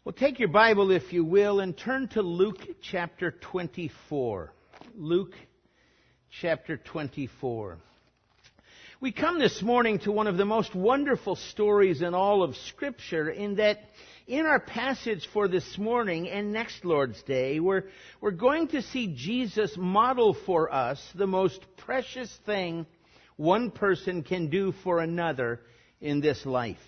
Well, take your Bible, if you will, and turn to Luke chapter 24. Luke chapter 24. We come this morning to one of the most wonderful stories in all of Scripture, in that in our passage for this morning and next Lord's Day, we're going to see Jesus model for us the most precious thing one person can do for another in this life.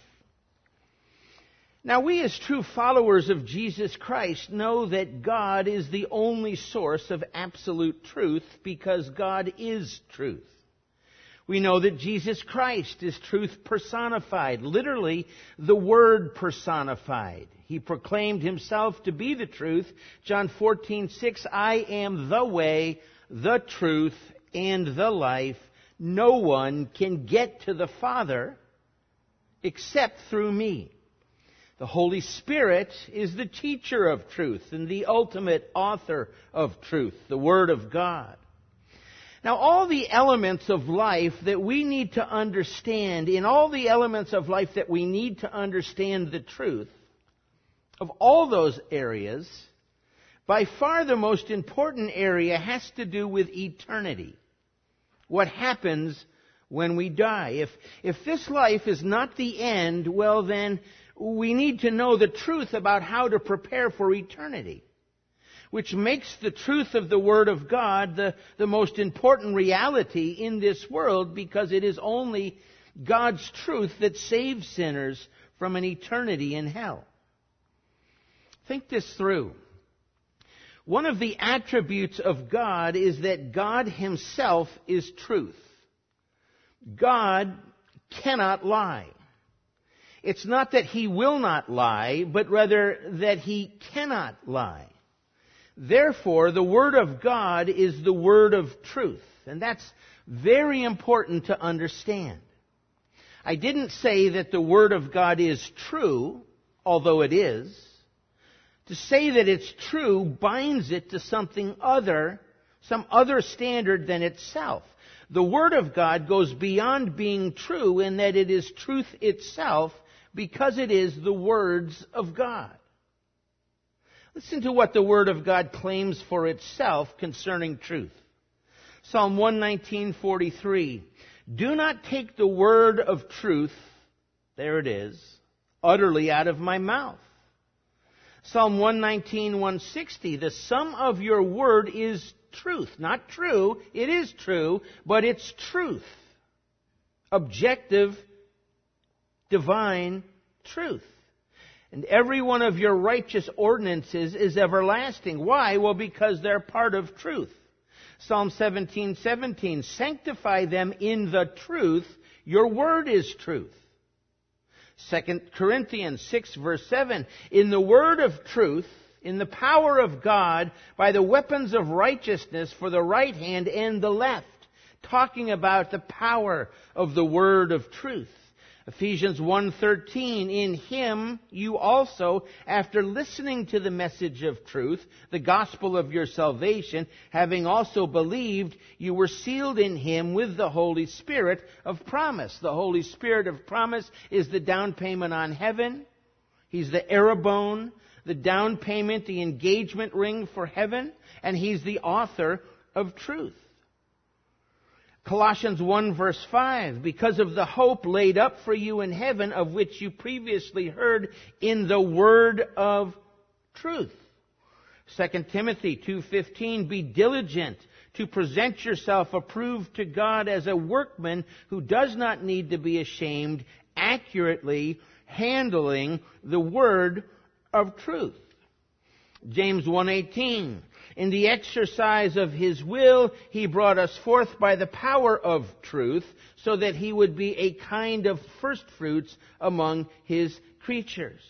Now, we as true followers of Jesus Christ know that God is the only source of absolute truth because God is truth. We know that Jesus Christ is truth personified, literally the Word personified. He proclaimed Himself to be the truth. John 14:6, I am the way, the truth, and the life. No one can get to the Father except through me. The Holy Spirit is the teacher of truth and the ultimate author of truth, the Word of God. Now, all the elements of life that we need to understand, in all the elements of life that we need to understand the truth of all those areas, by far the most important area has to do with eternity. What happens when we die? If this life is not the end, well then, we need to know the truth about how to prepare for eternity, which makes the truth of the Word of God the most important reality in this world, because it is only God's truth that saves sinners from an eternity in hell. Think this through. One of the attributes of God is that God Himself is truth. God cannot lie. It's not that He will not lie, but rather that He cannot lie. Therefore, the Word of God is the Word of truth. And that's very important to understand. I didn't say that the Word of God is true, although it is. To say that it's true binds it to something other, some other standard than itself. The Word of God goes beyond being true in that it is truth itself, because it is the words of God. Listen to what the Word of God claims for itself concerning truth. Psalm 119:43. Do not take the word of truth, there it is, utterly out of my mouth. Psalm 119:160. The sum of your word is truth. Not true, it is true, but it's truth. Objective, divine truth. And every one of your righteous ordinances is everlasting. Why? Well, because they're part of truth. Psalm 17:17. Sanctify them in the truth. Your word is truth. 2 Corinthians 6 verse 7. In the word of truth, in the power of God, by the weapons of righteousness for the right hand and the left. Talking about the power of the word of truth. Ephesians 1:13, in Him you also, after listening to the message of truth, the gospel of your salvation, having also believed, you were sealed in Him with the Holy Spirit of promise. The Holy Spirit of promise is the down payment on heaven. He's the arrabone, the down payment, the engagement ring for heaven, and He's the author of truth. Colossians 1 verse 5, because of the hope laid up for you in heaven, of which you previously heard in the word of truth. 2 Timothy 2:15, be diligent to present yourself approved to God as a workman who does not need to be ashamed, accurately handling the word of truth. James 1:18, in the exercise of His will, He brought us forth by the power of truth, so that He would be a kind of firstfruits among His creatures.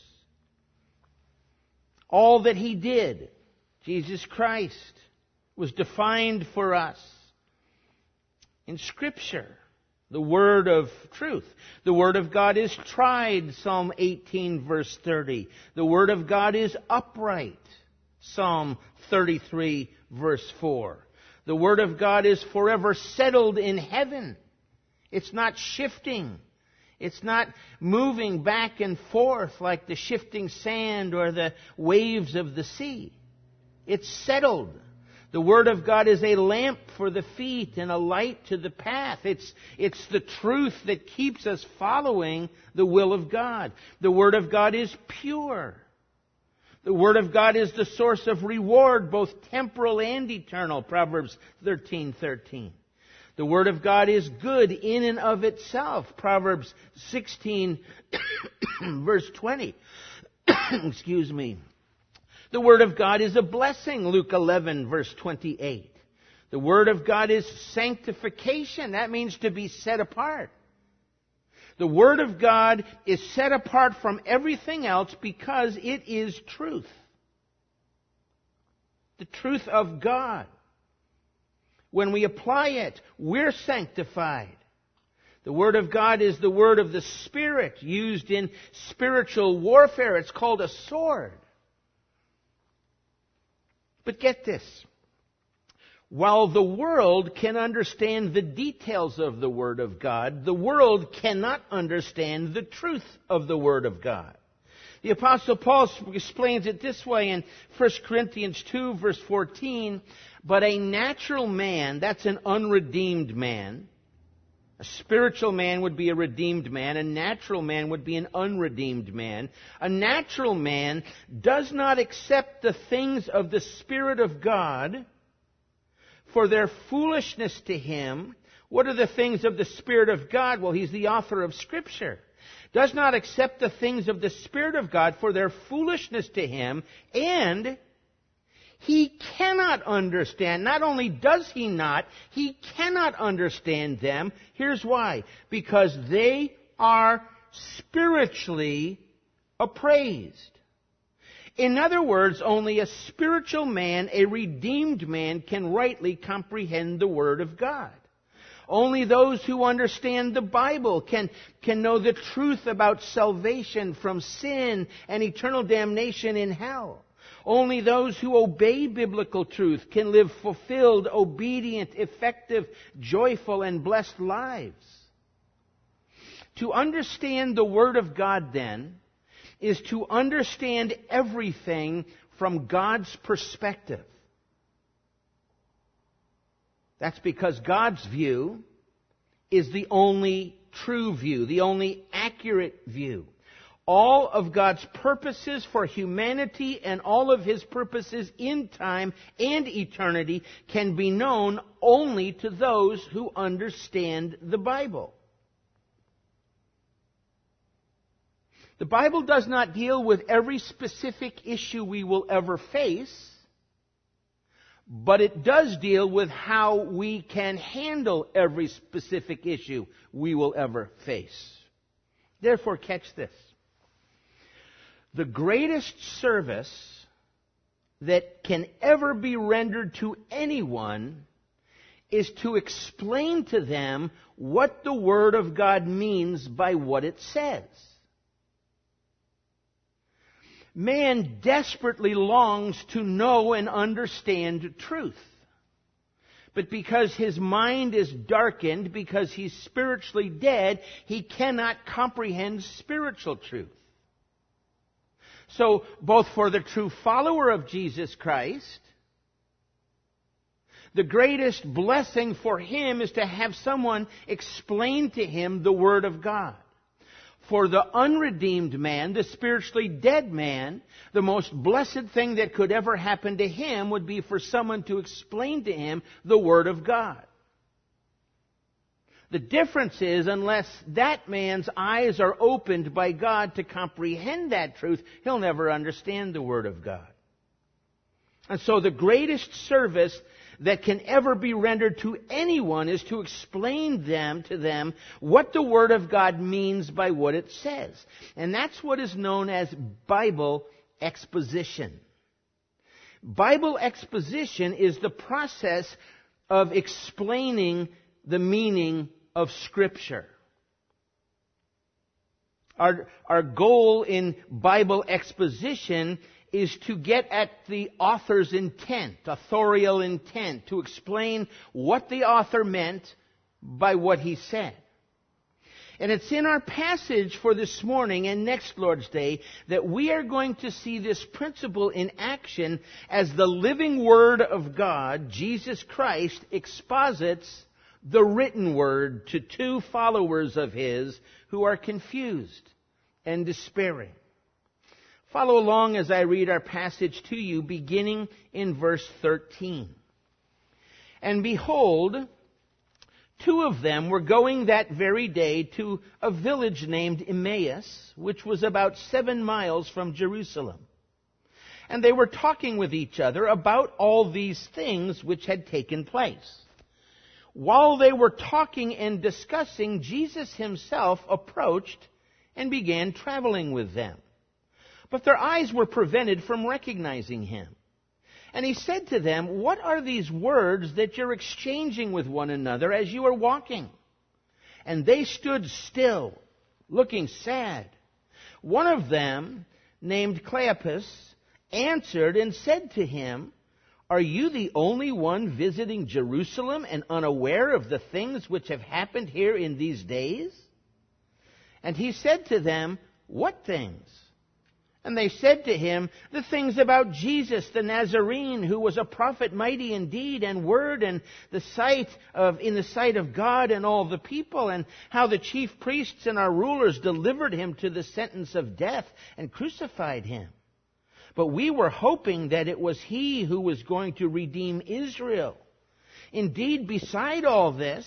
All that He did, Jesus Christ, was defined for us in Scripture. The Word of truth. The Word of God is tried, Psalm 18 verse 30. The Word of God is upright, Psalm 33 verse 4. The Word of God is forever settled in heaven. It's not shifting. It's not moving back and forth like the shifting sand or the waves of the sea. It's settled. The Word of God is a lamp for the feet and a light to the path. It's the truth that keeps us following the will of God. The Word of God is pure. The Word of God is the source of reward, both temporal and eternal. Proverbs 13:13. The Word of God is good in and of itself. Proverbs 16, verse 20. Excuse me. The Word of God is a blessing. Luke 11, verse 28. The Word of God is sanctification. That means to be set apart. The Word of God is set apart from everything else because it is truth. The truth of God. When we apply it, we're sanctified. The Word of God is the Word of the Spirit used in spiritual warfare. It's called a sword. But get this. While the world can understand the details of the Word of God, the world cannot understand the truth of the Word of God. The Apostle Paul explains it this way in 1 Corinthians 2, verse 14. But a natural man, that's an unredeemed man. A spiritual man would be a redeemed man. A natural man would be an unredeemed man. A natural man does not accept the things of the Spirit of God, for their foolishness to him. What are the things of the Spirit of God? Well, He's the author of Scripture. Does not accept the things of the Spirit of God, for their foolishness to him, and he cannot understand. Not only does he not, he cannot understand them. Here's why. Because they are spiritually appraised. In other words, only a spiritual man, a redeemed man, can rightly comprehend the Word of God. Only those who understand the Bible can know the truth about salvation from sin and eternal damnation in hell. Only those who obey biblical truth can live fulfilled, obedient, effective, joyful, and blessed lives. To understand the Word of God, then, is to understand everything from God's perspective. That's because God's view is the only true view, the only accurate view. All of God's purposes for humanity and all of His purposes in time and eternity can be known only to those who understand the Bible. The Bible does not deal with every specific issue we will ever face, but it does deal with how we can handle every specific issue we will ever face. Therefore, catch this. The greatest service that can ever be rendered to anyone is to explain to them what the Word of God means by what it says. Man desperately longs to know and understand truth. But because his mind is darkened, because he's spiritually dead, he cannot comprehend spiritual truth. So, both for the true follower of Jesus Christ, the greatest blessing for him is to have someone explain to him the Word of God. For the unredeemed man, the spiritually dead man, the most blessed thing that could ever happen to him would be for someone to explain to him the Word of God. The difference is, unless that man's eyes are opened by God to comprehend that truth, he'll never understand the Word of God. And so the greatest service that can ever be rendered to anyone is to explain to them what the Word of God means by what it says. And that's what is known as Bible exposition. Bible exposition is the process of explaining the meaning of Scripture. Our goal in Bible exposition is to get at the author's intent, authorial intent, to explain what the author meant by what he said. And it's in our passage for this morning and next Lord's Day that we are going to see this principle in action as the living Word of God, Jesus Christ, exposits the written Word to two followers of His who are confused and despairing. Follow along as I read our passage to you, beginning in verse 13. And behold, two of them were going that very day to a village named Emmaus, which was about 7 miles from Jerusalem. And they were talking with each other about all these things which had taken place. While they were talking and discussing, Jesus Himself approached and began traveling with them. But their eyes were prevented from recognizing Him. And He said to them, "What are these words that you're exchanging with one another as you are walking?" And they stood still, looking sad. One of them, named Cleopas, answered and said to Him, "Are you the only one visiting Jerusalem and unaware of the things which have happened here in these days?" And He said to them, "What things?" And they said to Him, "The things about Jesus the Nazarene, who was a prophet mighty in deed and word and in the sight of God and all the people, and how the chief priests and our rulers delivered Him to the sentence of death and crucified Him. But we were hoping that it was He who was going to redeem Israel. Indeed, besides all this,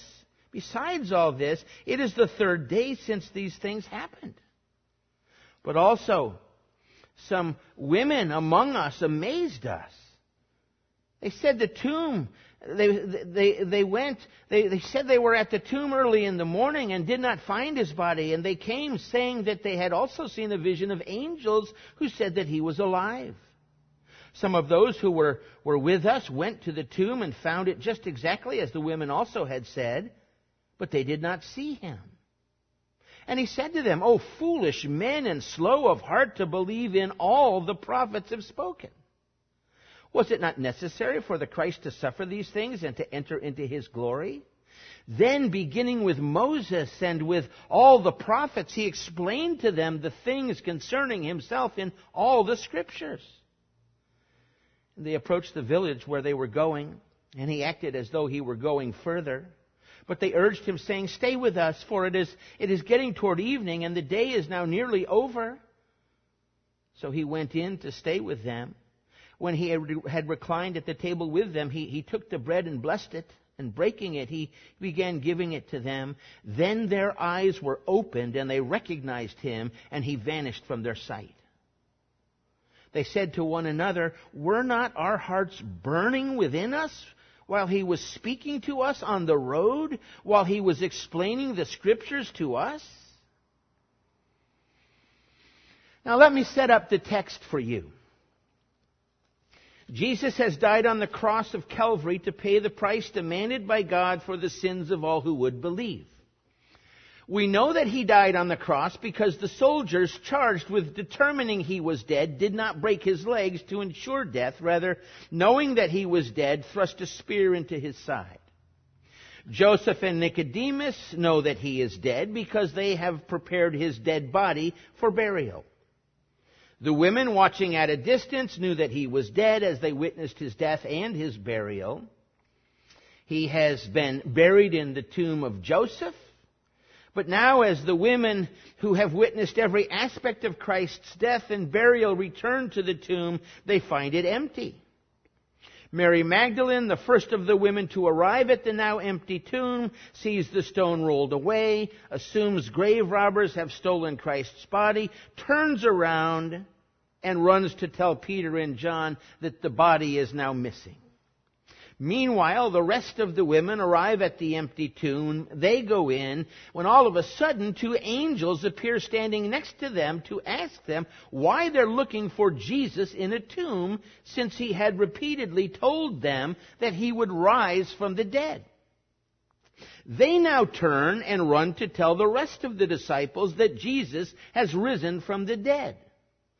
it is the 3rd day since these things happened. But also, some women among us amazed us. They said the tomb, they said they were at the tomb early in the morning and did not find His body. And they came saying that they had also seen a vision of angels who said that He was alive. Some of those who were with us went to the tomb and found it just exactly as the women also had said, but they did not see Him. And He said to them, "O foolish men and slow of heart to believe in all the prophets have spoken. Was it not necessary for the Christ to suffer these things and to enter into His glory?" Then, beginning with Moses and with all the prophets, He explained to them the things concerning Himself in all the Scriptures. And they approached the village where they were going, and He acted as though He were going further. But they urged Him, saying, "Stay with us, for it is getting toward evening, and the day is now nearly over." So He went in to stay with them. When He had reclined at the table with them, He took the bread and blessed it, and breaking it, He began giving it to them. Then their eyes were opened, and they recognized Him, and He vanished from their sight. They said to one another, "Were not our hearts burning within us while He was speaking to us on the road, while He was explaining the Scriptures to us?" Now let me set up the text for you. Jesus has died on the cross of Calvary to pay the price demanded by God for the sins of all who would believe. We know that He died on the cross because the soldiers charged with determining He was dead did not break His legs to ensure death. Rather, knowing that He was dead, thrust a spear into His side. Joseph and Nicodemus know that He is dead because they have prepared His dead body for burial. The women watching at a distance knew that He was dead as they witnessed His death and His burial. He has been buried in the tomb of Joseph. But now, as the women who have witnessed every aspect of Christ's death and burial return to the tomb, they find it empty. Mary Magdalene, the first of the women to arrive at the now empty tomb, sees the stone rolled away, assumes grave robbers have stolen Christ's body, turns around and runs to tell Peter and John that the body is now missing. Meanwhile, the rest of the women arrive at the empty tomb. They go in when all of a sudden 2 angels appear standing next to them to ask them why they're looking for Jesus in a tomb, since He had repeatedly told them that He would rise from the dead. They now turn and run to tell the rest of the disciples that Jesus has risen from the dead.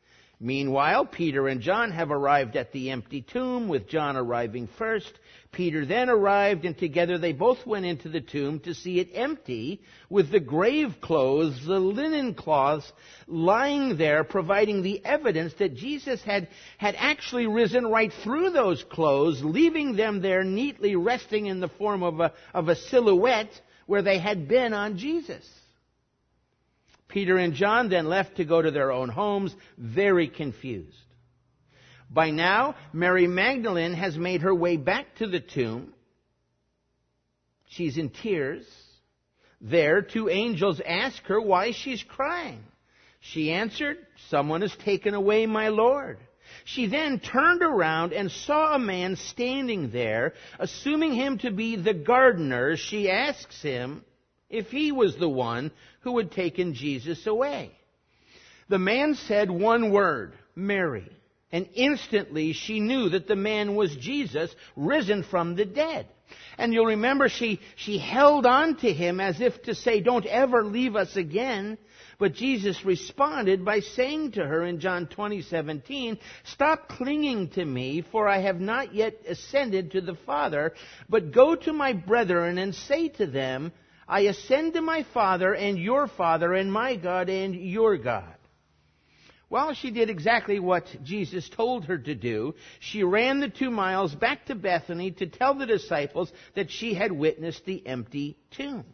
Meanwhile, Peter and John have arrived at the empty tomb, with John arriving first. Peter then arrived, and together they both went into the tomb to see it empty, with the grave clothes, the linen cloths, lying there, providing the evidence that Jesus had actually risen right through those clothes, leaving them there neatly resting in the form of a silhouette where they had been on Jesus. Peter and John then left to go to their own homes, very confused. By now, Mary Magdalene has made her way back to the tomb. She's in tears. There, two angels ask her why she's crying. She answered, "Someone has taken away my Lord." She then turned around and saw a man standing there. Assuming him to be the gardener, she asks him if he was the one who had taken Jesus away. The man said one word, "Mary." And instantly she knew that the man was Jesus, risen from the dead. And you'll remember she held on to him as if to say, "Don't ever leave us again." But Jesus responded by saying to her in John 20:17, "Stop clinging to me, for I have not yet ascended to the Father, but go to my brethren and say to them, I ascend to my Father and your Father, and my God and your God." Well, she did exactly what Jesus told her to do. She ran the 2 miles back to Bethany to tell the disciples that she had witnessed the empty tomb.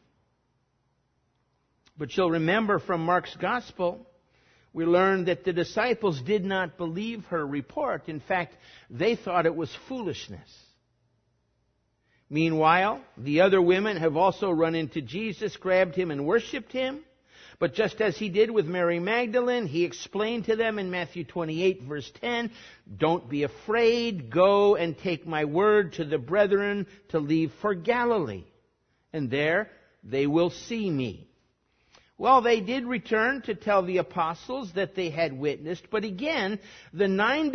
But you'll remember from Mark's Gospel, we learned that the disciples did not believe her report. In fact, they thought it was foolishness. Meanwhile, the other women have also run into Jesus, grabbed him, and worshipped him. But just as he did with Mary Magdalene, he explained to them in Matthew 28, verse 10, "Don't be afraid. Go and take my word to the brethren to leave for Galilee. And there they will see me." Well, they did return to tell the apostles that they had witnessed. But again, the nine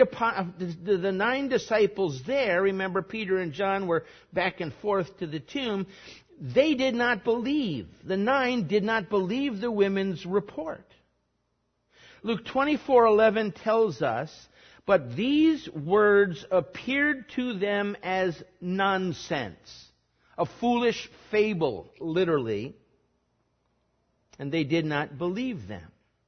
disciples there, remember Peter and John were back and forth to the tomb, they did not believe. The 9 did not believe the women's report. Luke 24:11 tells us, "But these words appeared to them as nonsense," a foolish fable, literally, and they did not believe them.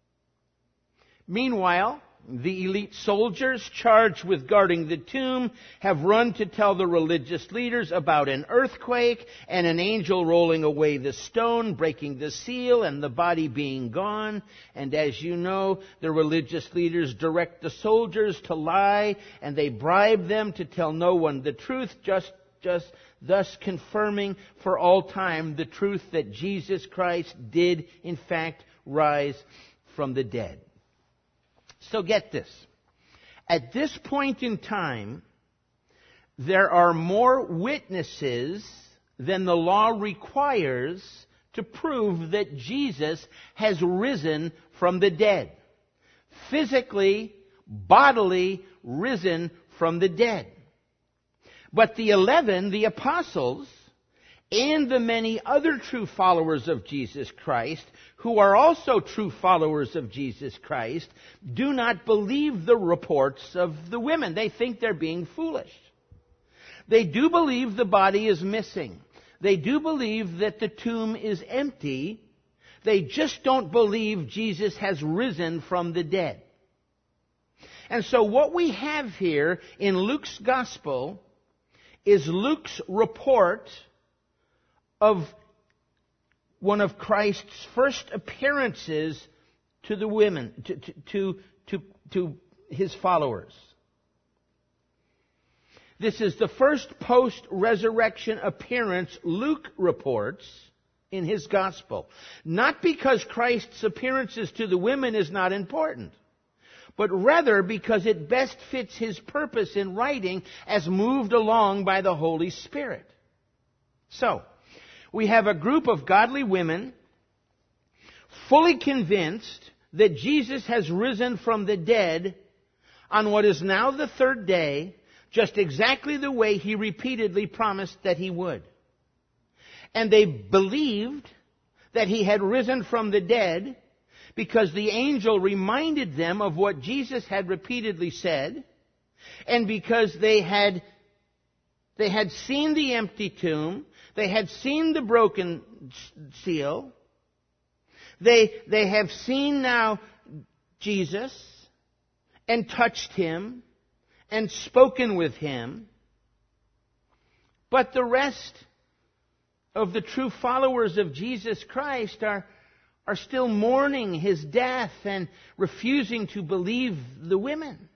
Meanwhile, the elite soldiers charged with guarding the tomb have run to tell the religious leaders about an earthquake and an angel rolling away the stone, breaking the seal, and the body being gone. And as you know, the religious leaders direct the soldiers to lie, and they bribe them to tell no one the truth, just thus confirming for all time the truth that Jesus Christ did in fact rise from the dead. So get this. At this point in time, there are more witnesses than the law requires to prove that Jesus has risen from the dead. Physically, bodily risen from the dead. But the 11, the apostles, and the many other true followers of Jesus Christ, who are also true followers of Jesus Christ, do not believe the reports of the women. They think they're being foolish. They do believe the body is missing. They do believe that the tomb is empty. They just don't believe Jesus has risen from the dead. And so what we have here in Luke's Gospel is Luke's report of one of Christ's first appearances to the women, to his followers. This is the first post-resurrection appearance Luke reports in his gospel. Not because Christ's appearances to the women is not important, but rather because it best fits his purpose in writing as moved along by the Holy Spirit. So, we have a group of godly women fully convinced that Jesus has risen from the dead on what is now the third day, just exactly the way he repeatedly promised that he would. And they believed that he had risen from the dead because the angel reminded them of what Jesus had repeatedly said, and because they had seen the empty tomb, they had seen the broken seal, they have seen now Jesus and touched Him and spoken with Him. But the rest of the true followers of Jesus Christ are still mourning His death and refusing to believe the women.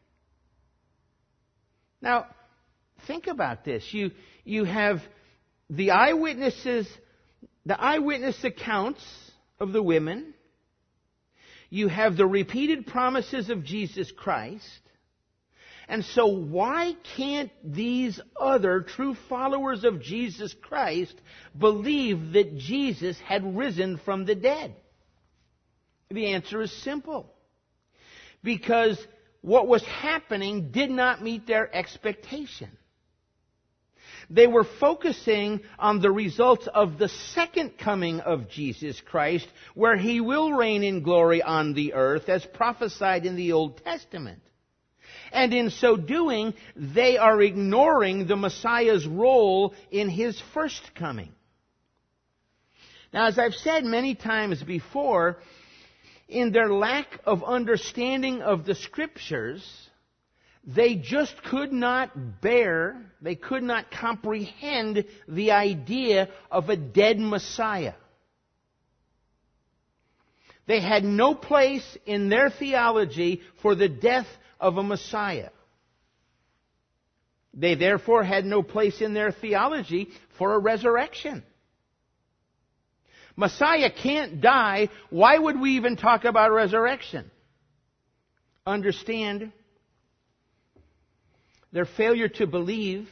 Now, think about this. You have the eyewitness accounts of the women. You have the repeated promises of Jesus Christ. And so why can't these other true followers of Jesus Christ believe that Jesus had risen from the dead? The answer is simple. Because what was happening did not meet their expectation. They were focusing on the results of the second coming of Jesus Christ, where He will reign in glory on the earth, as prophesied in the Old Testament. And in so doing, they are ignoring the Messiah's role in His first coming. Now, as I've said many times before, in their lack of understanding of the Scriptures, they just could not bear, they could not comprehend the idea of a dead Messiah. They had no place in their theology for the death of a Messiah. They therefore had no place in their theology for a resurrection. Messiah can't die. Why would we even talk about resurrection? Understand, their failure to believe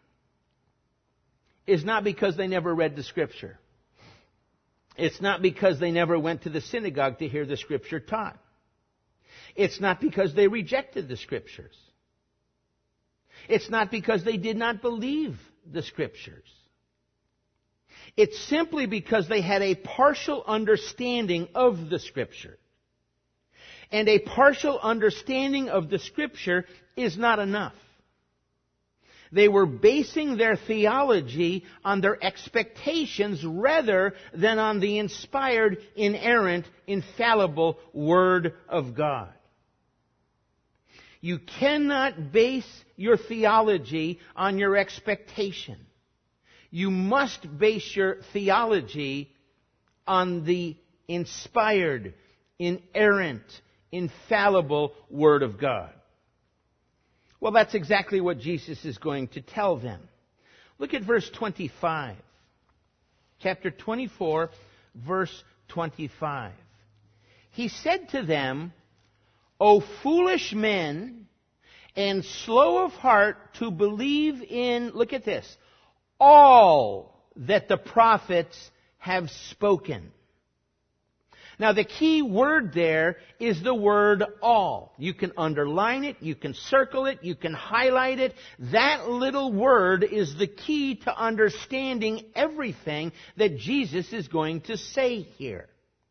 is not because they never read the Scripture. It's not because they never went to the synagogue to hear the Scripture taught. It's not because they rejected the Scriptures. It's not because they did not believe the Scriptures. It's simply because they had a partial understanding of the Scripture. And a partial understanding of the Scripture is not enough. They were basing their theology on their expectations rather than on the inspired, inerrant, infallible Word of God. You cannot base your theology on your expectation. You must base your theology on the inspired, inerrant, infallible Word of God. Well, that's exactly what Jesus is going to tell them. Look at verse 25. Chapter 24, verse 25. He said to them, O foolish men, and slow of heart to believe in, look at this, all that the prophets have spoken. Now the key word there is the word all. You can underline it, you can circle it, you can highlight it. That little word is the key to understanding everything that Jesus is going to say here.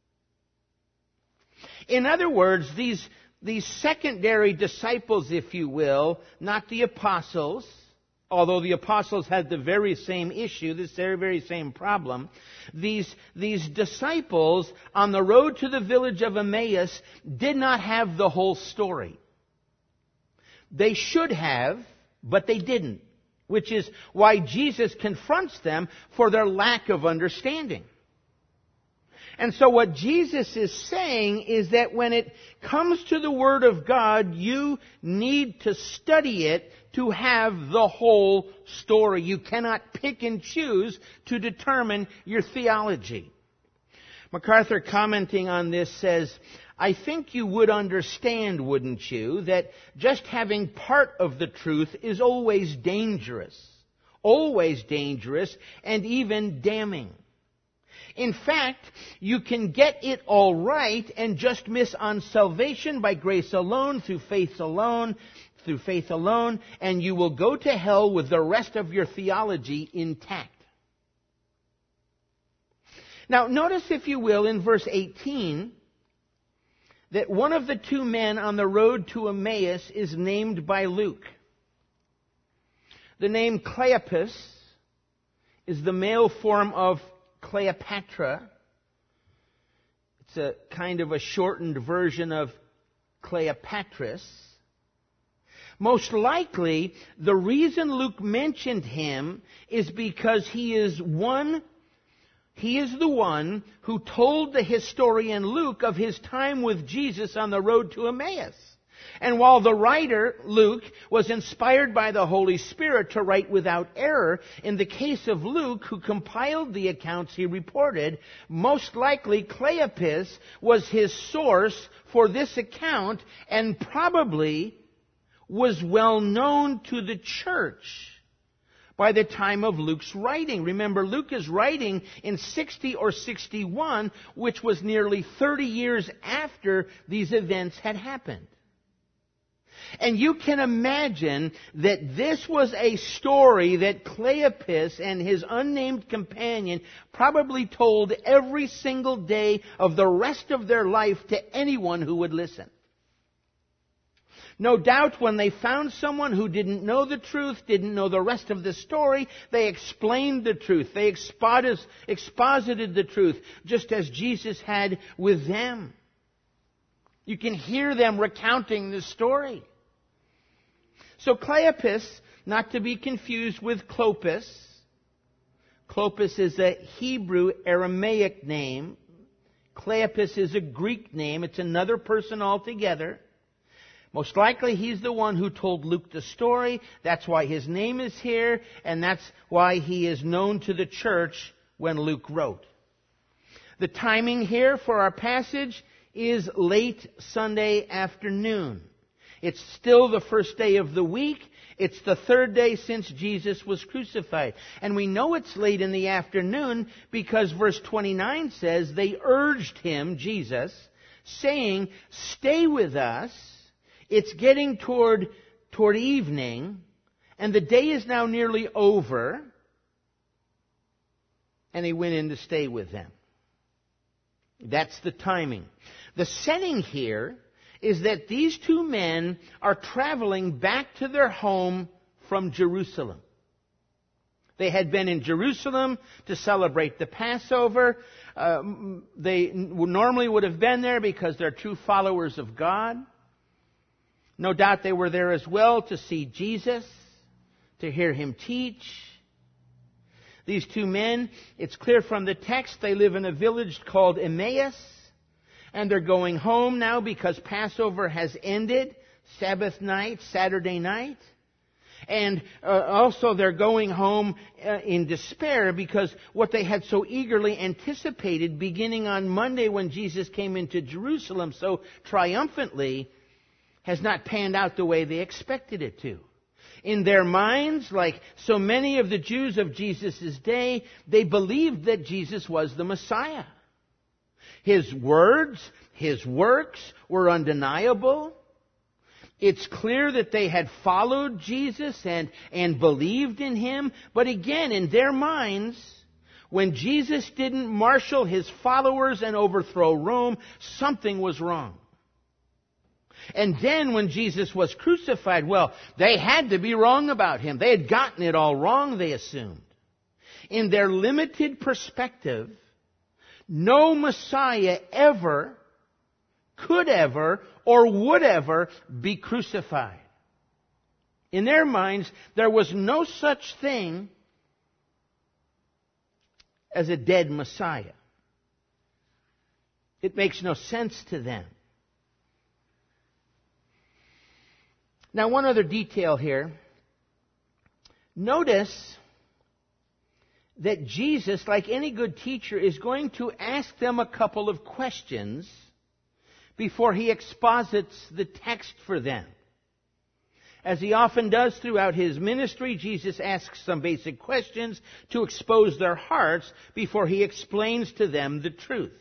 In other words, these secondary disciples, if you will, not the apostles, although the apostles had the very same issue, this very same problem, these disciples on the road to the village of Emmaus did not have the whole story. They should have, but they didn't, which is why Jesus confronts them for their lack of understanding. And so what Jesus is saying is that when it comes to the Word of God, you need to study it to have the whole story. You cannot pick and choose to determine your theology. MacArthur, commenting on this, says, I think you would understand, wouldn't you, that just having part of the truth is always dangerous, and even damning. In fact, you can get it all right and just miss on salvation by grace alone, through faith alone, and you will go to hell with the rest of your theology intact. Now, notice, if you will, in verse 18, that one of the two men on the road to Emmaus is named by Luke. The name Cleopas is the male form of Cleopatra. It's a kind of a shortened version of Cleopatris. Most likely, the reason Luke mentioned him is because he is the one who told the historian Luke of his time with Jesus on the road to Emmaus. And while the writer, Luke, was inspired by the Holy Spirit to write without error, in the case of Luke, who compiled the accounts he reported, most likely Cleopas was his source for this account and probably was well known to the church by the time of Luke's writing. Remember, Luke is writing in 60 or 61, which was nearly 30 years after these events had happened. And you can imagine that this was a story that Cleopas and his unnamed companion probably told every single day of the rest of their life to anyone who would listen. No doubt when they found someone who didn't know the truth, didn't know the rest of the story, they explained the truth. They exposited the truth, just as Jesus had with them. You can hear them recounting the story. So Cleopas, not to be confused with Clopas. Clopas is a Hebrew Aramaic name. Cleopas is a Greek name. It's another person altogether. Most likely he's the one who told Luke the story. That's why his name is here, and that's why he is known to the church when Luke wrote. The timing here for our passage is late Sunday afternoon. It's still the first day of the week. It's the third day since Jesus was crucified. And we know it's late in the afternoon because verse 29 says, they urged him, Jesus, saying, stay with us. It's getting toward evening, and the day is now nearly over. And he went in to stay with them. That's the timing. The setting here is that these two men are traveling back to their home from Jerusalem. They had been in Jerusalem to celebrate the Passover. They normally would have been there because they're true followers of God. No doubt they were there as well to see Jesus, to hear him teach. These two men, it's clear from the text, they live in a village called Emmaus. And they're going home now because Passover has ended, Sabbath night, Saturday night. And also they're going home in despair because what they had so eagerly anticipated beginning on Monday when Jesus came into Jerusalem so triumphantly has not panned out the way they expected it to. In their minds, like so many of the Jews of Jesus' day, they believed that Jesus was the Messiah. His words, his works were undeniable. It's clear that they had followed Jesus and believed in him. But again, in their minds, when Jesus didn't marshal his followers and overthrow Rome, something was wrong. And then when Jesus was crucified, well, they had to be wrong about him. They had gotten it all wrong, they assumed. In their limited perspective, no Messiah ever, could ever, or would ever be crucified. In their minds, there was no such thing as a dead Messiah. It makes no sense to them. Now, one other detail here. Notice that Jesus, like any good teacher, is going to ask them a couple of questions before he exposits the text for them. As he often does throughout his ministry, Jesus asks some basic questions to expose their hearts before he explains to them the truth.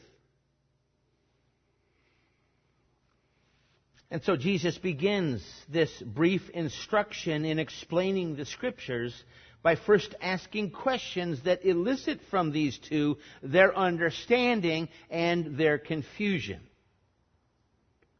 And so Jesus begins this brief instruction in explaining the Scriptures by first asking questions that elicit from these two their understanding and their confusion.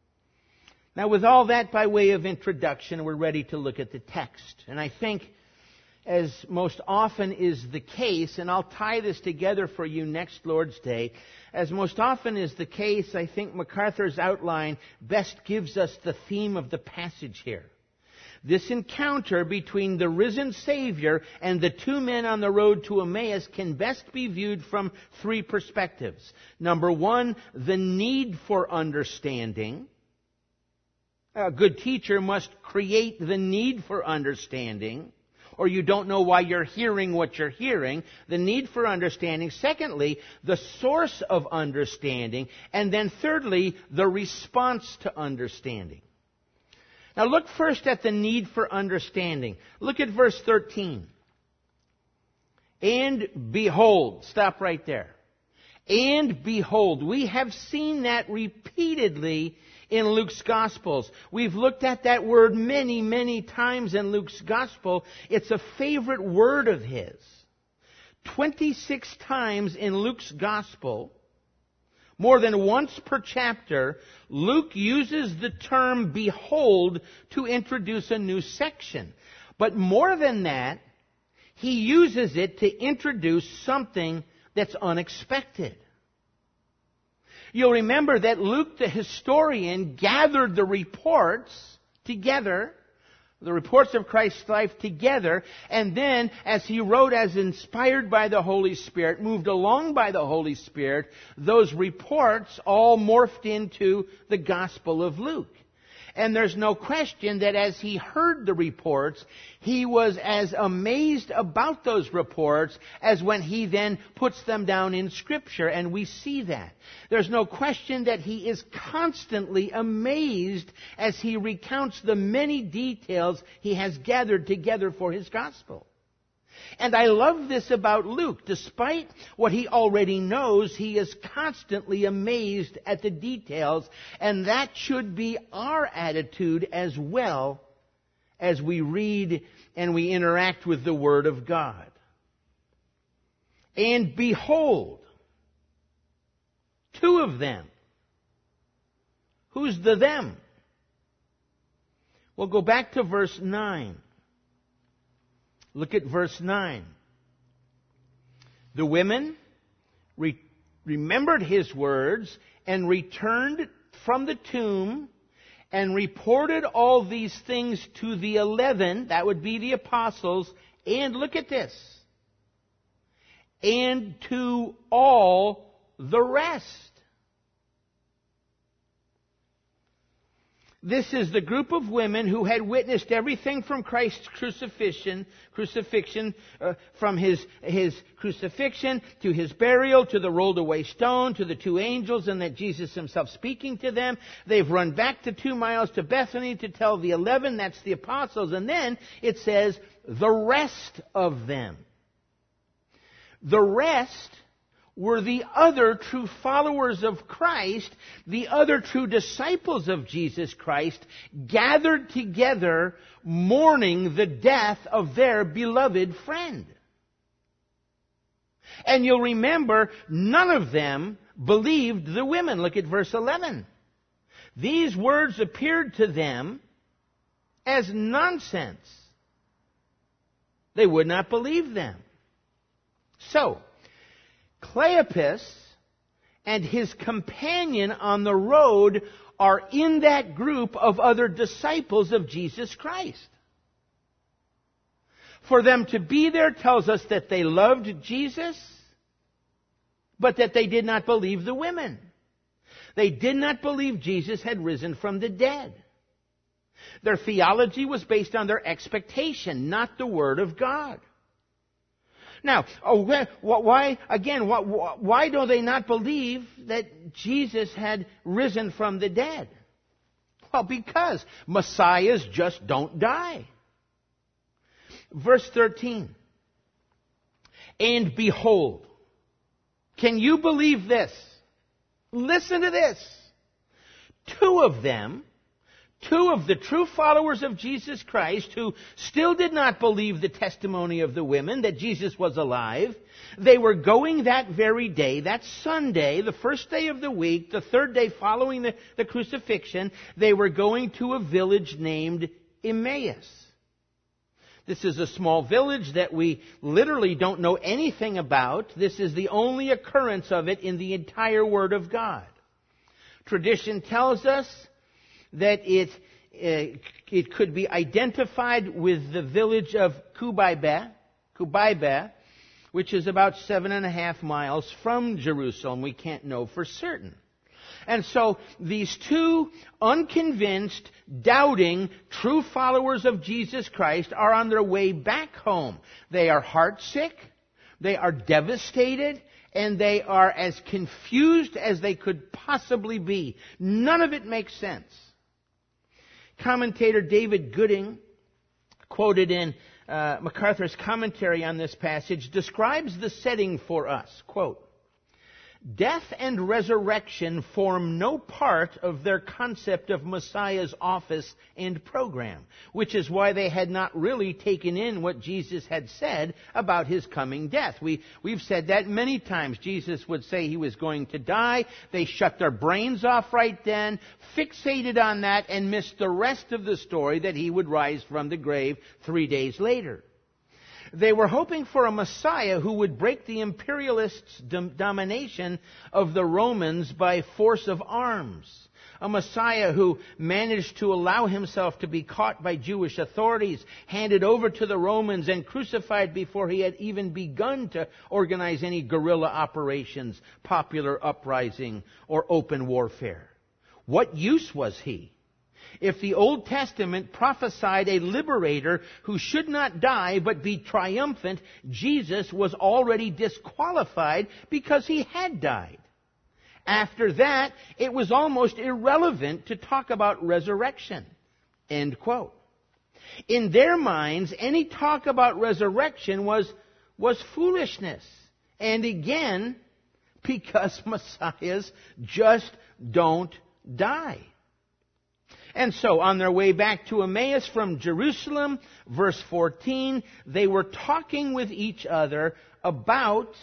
Now, with all that by way of introduction, we're ready to look at the text. And I think, as most often is the case, and I'll tie this together for you next Lord's Day, as most often is the case, I think MacArthur's outline best gives us the theme of the passage here. This encounter between the risen Savior and the two men on the road to Emmaus can best be viewed from three perspectives. Number one, the need for understanding. A good teacher must create the need for understanding, or you don't know why you're hearing what you're hearing. The need for understanding. Secondly, the source of understanding. And then thirdly, the response to understanding. Now look first at the need for understanding. Look at verse 13. And behold, stop right there. And behold, we have seen that repeatedly in Luke's Gospels. We've looked at that word many, many times in Luke's Gospel. It's a favorite word of his. 26 times in Luke's Gospel, more than once per chapter, Luke uses the term behold to introduce a new section. But more than that, he uses it to introduce something that's unexpected. You'll remember that Luke, the historian, gathered the reports together, the reports of Christ's life together, and then, as he wrote as inspired by the Holy Spirit, moved along by the Holy Spirit, those reports all morphed into the Gospel of Luke. And there's no question that as he heard the reports, he was as amazed about those reports as when he then puts them down in Scripture, and we see that. There's no question that he is constantly amazed as he recounts the many details he has gathered together for his Gospel. And I love this about Luke. Despite what he already knows, he is constantly amazed at the details, and that should be our attitude as well as we read and we interact with the Word of God. And behold, two of them. Who's the them? We'll go back to verse 9. Look at verse 9. The women remembered his words and returned from the tomb and reported all these things to the 11, that would be the apostles, and look at this, and to all the rest. This is the group of women who had witnessed everything from Christ's crucifixion, from his crucifixion to his burial, to the rolled away stone, to the two angels, and that Jesus himself speaking to them. They've run back the 2 miles to Bethany to tell the 11, that's the apostles, and then it says, the rest of them. The rest were the other true followers of Christ, the other true disciples of Jesus Christ, gathered together mourning the death of their beloved friend. And you'll remember, none of them believed the women. Look at verse 11. These words appeared to them as nonsense. They would not believe them. So, Cleopas and his companion on the road are in that group of other disciples of Jesus Christ. For them to be there tells us that they loved Jesus, but that they did not believe the women. They did not believe Jesus had risen from the dead. Their theology was based on their expectation, not the Word of God. Now, why do they not believe that Jesus had risen from the dead? Well, because Messiahs just don't die. Verse 13. And behold. Can you believe this? Listen to this. Two of them, Two of the true followers of Jesus Christ who still did not believe the testimony of the women that Jesus was alive, they were going that very day, that Sunday, the first day of the week, the third day following the crucifixion, they were going to a village named Emmaus. This is a small village that we literally don't know anything about. This is the only occurrence of it in the entire Word of God. Tradition tells us that it could be identified with the village of Kubayba, which is about 7.5 miles from Jerusalem. We can't know for certain. And so these two unconvinced, doubting, true followers of Jesus Christ are on their way back home. They are heartsick, they are devastated, and they are as confused as they could possibly be. None of it makes sense. Commentator David Gooding, quoted in MacArthur's commentary on this passage, describes the setting for us. Quote, "Death and resurrection form no part of their concept of Messiah's office and program, which is why they had not really taken in what Jesus had said about his coming death." We've said that many times. Jesus would say he was going to die. They shut their brains off right then, fixated on that, and missed the rest of the story that he would rise from the grave 3 days later. They were hoping for a Messiah who would break the imperialists' domination of the Romans by force of arms. A Messiah who managed to allow himself to be caught by Jewish authorities, handed over to the Romans, and crucified before he had even begun to organize any guerrilla operations, popular uprising, or open warfare. What use was he? If the Old Testament prophesied a liberator who should not die but be triumphant, Jesus was already disqualified because he had died. After that, it was almost irrelevant to talk about resurrection. End quote. In their minds, any talk about resurrection was foolishness. And again, because Messiahs just don't die. And so, on their way back to Emmaus from Jerusalem, verse 14, they were talking with each other about,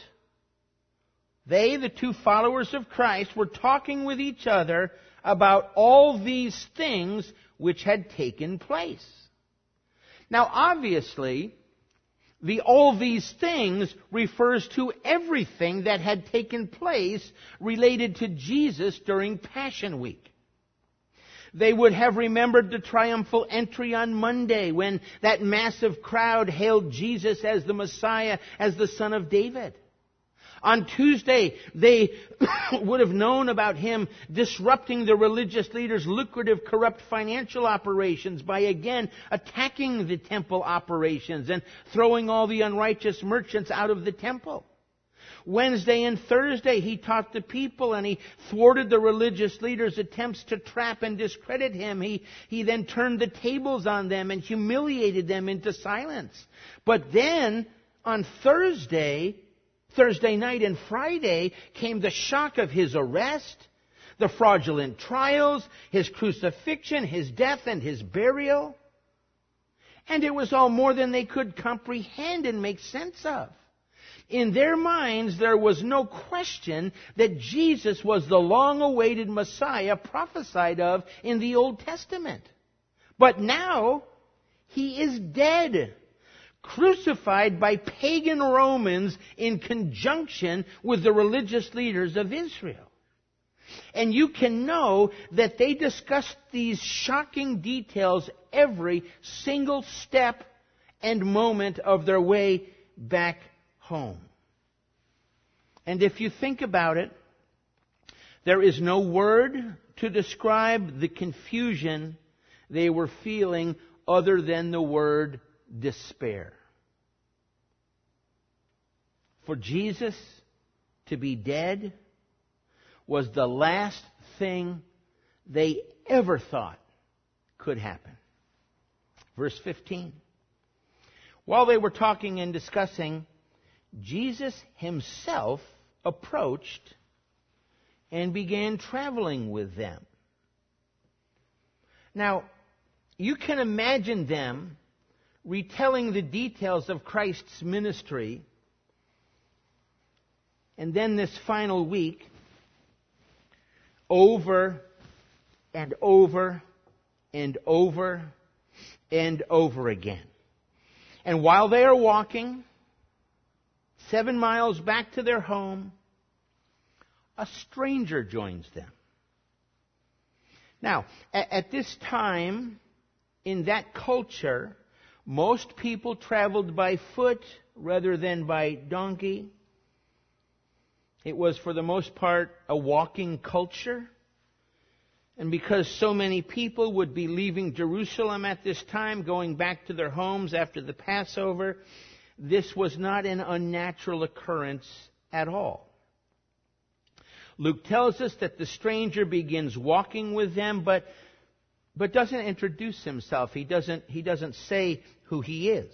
the two followers of Christ, were talking with each other about all these things which had taken place. Now, obviously, the all these things refers to everything that had taken place related to Jesus during Passion Week. They would have remembered the triumphal entry on Monday when that massive crowd hailed Jesus as the Messiah, as the Son of David. On Tuesday, they would have known about him disrupting the religious leaders' lucrative, corrupt financial operations by again attacking the temple operations and throwing all the unrighteous merchants out of the temple. Wednesday and Thursday, he taught the people and he thwarted the religious leaders' attempts to trap and discredit him. He then turned the tables on them and humiliated them into silence. But then, on Thursday night and Friday, came the shock of his arrest, the fraudulent trials, his crucifixion, his death, and his burial. And it was all more than they could comprehend and make sense of. In their minds, there was no question that Jesus was the long-awaited Messiah prophesied of in the Old Testament. But now, he is dead, crucified by pagan Romans in conjunction with the religious leaders of Israel. And you can know that they discussed these shocking details every single step and moment of their way back home. And if you think about it, there is no word to describe the confusion they were feeling other than the word despair. For Jesus to be dead was the last thing they ever thought could happen. Verse 15. While they were talking and discussing, Jesus himself approached and began traveling with them. Now, you can imagine them retelling the details of Christ's ministry, and then this final week, over and over and over and over again. And while they are walking 7 miles back to their home, a stranger joins them. Now, at this time, in that culture, most people traveled by foot rather than by donkey. It was, for the most part, a walking culture. And because so many people would be leaving Jerusalem at this time, going back to their homes after the Passover, this was not an unnatural occurrence at all. Luke tells us that the stranger begins walking with them, but doesn't introduce himself. He doesn't say who he is.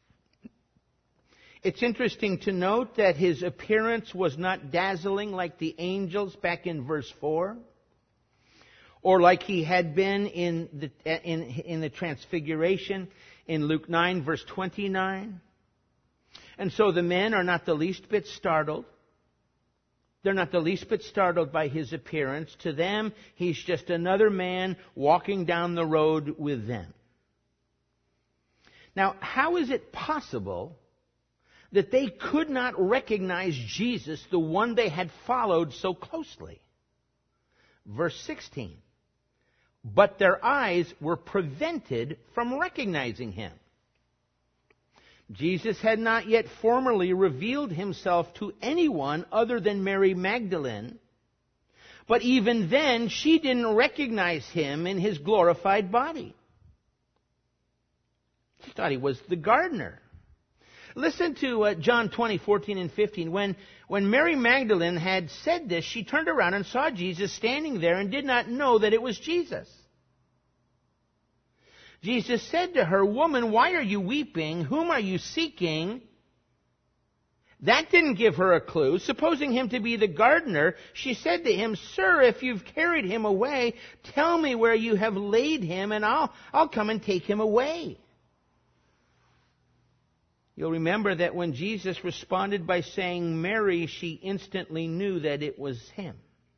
It's interesting to note that his appearance was not dazzling like the angels back in verse 4, or like he had been in the Transfiguration in Luke 9, verse 29. And so the men are not the least bit startled. They're not the least bit startled by his appearance. To them, he's just another man walking down the road with them. Now, how is it possible that they could not recognize Jesus, the one they had followed so closely? Verse 16. But their eyes were prevented from recognizing him. Jesus had not yet formally revealed himself to anyone other than Mary Magdalene, but even then she didn't recognize him in his glorified body. She thought he was the gardener. Listen to John 20, 14 and 15. When Mary Magdalene had said this, she turned around and saw Jesus standing there and did not know that it was Jesus. Jesus said to her, "Woman, why are you weeping? Whom are you seeking?" That didn't give her a clue. Supposing him to be the gardener, she said to him, "Sir, if you've carried him away, tell me where you have laid him, and I'll come and take him away." You'll remember that when Jesus responded by saying Mary, she instantly knew that it was him.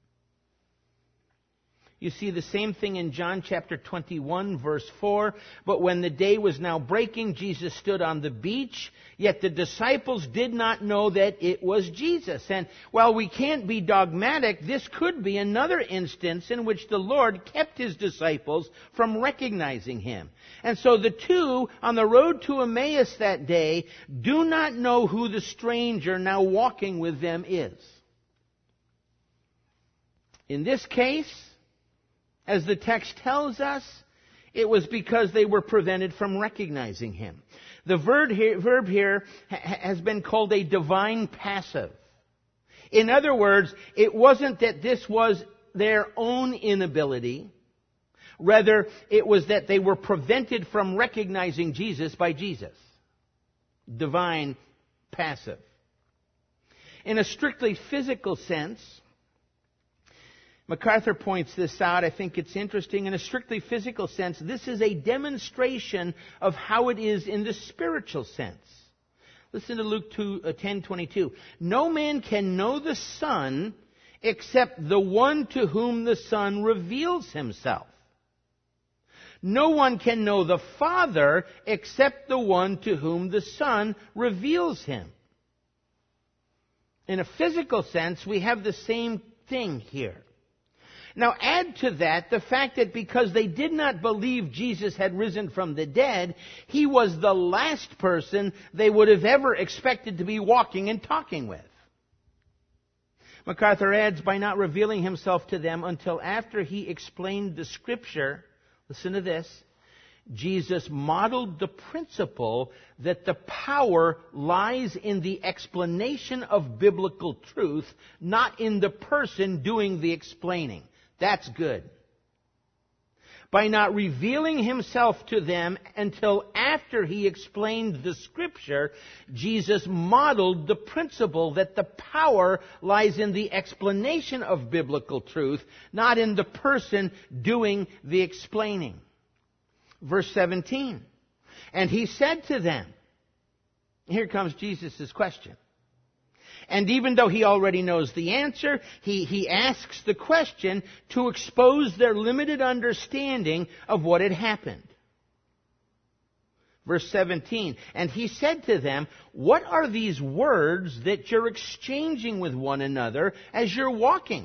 You see the same thing in John chapter 21, verse 4. But when the day was now breaking, Jesus stood on the beach, yet the disciples did not know that it was Jesus. And while we can't be dogmatic, this could be another instance in which the Lord kept his disciples from recognizing him. And so the two on the road to Emmaus that day do not know who the stranger now walking with them is. In this case, as the text tells us, it was because they were prevented from recognizing him. The verb here has been called a divine passive. In other words, it wasn't that this was their own inability. Rather, it was that they were prevented from recognizing Jesus by Jesus. Divine passive. In a strictly physical sense, MacArthur points this out. I think it's interesting. In a strictly physical sense, this is a demonstration of how it is in the spiritual sense. Listen to Luke 10:22. No man can know the Son except the one to whom the Son reveals himself. No one can know the Father except the one to whom the Son reveals him. In a physical sense, we have the same thing here. Now add to that the fact that because they did not believe Jesus had risen from the dead, he was the last person they would have ever expected to be walking and talking with. MacArthur adds, by not revealing himself to them until after he explained the Scripture, listen to this, Jesus modeled the principle that the power lies in the explanation of biblical truth, not in the person doing the explaining. That's good. by not revealing himself to them until after he explained the Scripture, Jesus modeled the principle that the power lies in the explanation of biblical truth, not in the person doing the explaining. Verse 17. And he said to them, here comes Jesus' question. And even though he already knows the answer, he asks the question to expose their limited understanding of what had happened. Verse 17, and he said to them, what are these words that you're exchanging with one another as you're walking?